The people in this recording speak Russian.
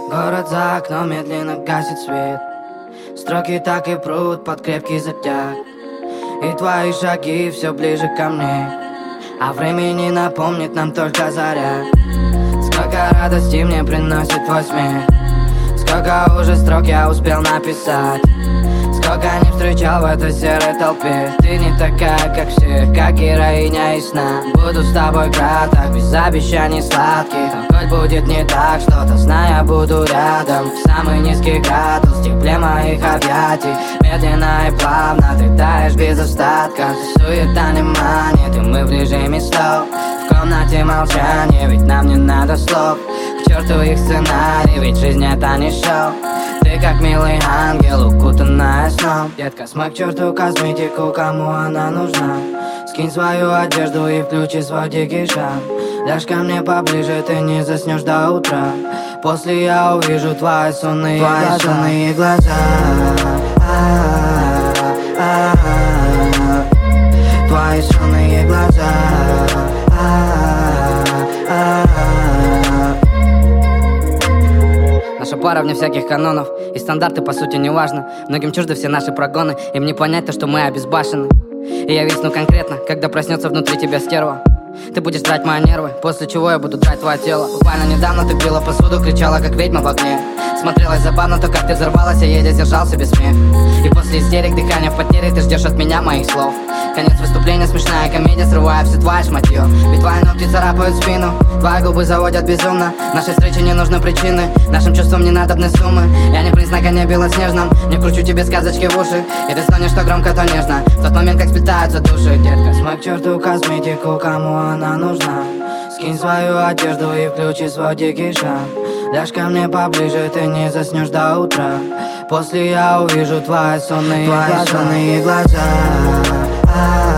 Город за окном медленно гасит свет. Строки так и прут под крепкий затяг. И твои шаги все ближе ко мне, а времени напомнит нам только заря. Сколько радости мне приносит твой смех, сколько уже строк я успел написать, сколько не встречал в этой серой толпе. Ты не такая, как все, как героиня из сна. Буду с тобой краток, без обещаний сладких. Но хоть будет не так что-то, знай, я буду рядом. В самый низкий градус, в тепле моих объятий. Медленно и плавно ты таешь без остатка. Суета не манит, и мы в режиме слов. В комнате молчание, ведь нам не надо слов. К черту их сценарий, ведь жизнь это не шоу. Ты как милый ангел, укутанная сном. Детка, смой к черту косметику, кому она нужна. Скинь свою одежду и включи свой дикий шаг. Ляжь ко мне поближе, ты не заснешь до утра. После я увижу твои сонные глаза. Твои сонные глаза. Наша пара вне всяких канонов, и стандарты по сути не важно. Многим чужды все наши прогоны, им не понять то, что мы обезбашены. И я висну конкретно, когда проснется внутри тебя стерва. Ты будешь драть мои нервы, после чего я буду драть твое тело. Буквально недавно ты пила посуду, кричала как ведьма в огне. Смотрелась забавно то, как ты взорвалась, я еле сдержался без смеха. И после истерик, дыхания в потере, ты ждешь от меня моих слов. Конец выступления, смешная комедия, срывая все твои шматье. Ведь твои ногти царапают спину, твои губы заводят безумно. Нашей встрече не нужны причины, нашим чувствам не надобны суммы. Я не принц на коне белоснежном, не кручу тебе сказочки в уши. И ты стонешь то громко, то нежно, в тот момент, как сплетаются души. Детка, смой к черту косметику, кому она нужна. Скинь свою одежду и включи свой дикий шаг. Ляжь ко мне поближе, ты не заснешь до утра. После я увижу твои сонные глаза.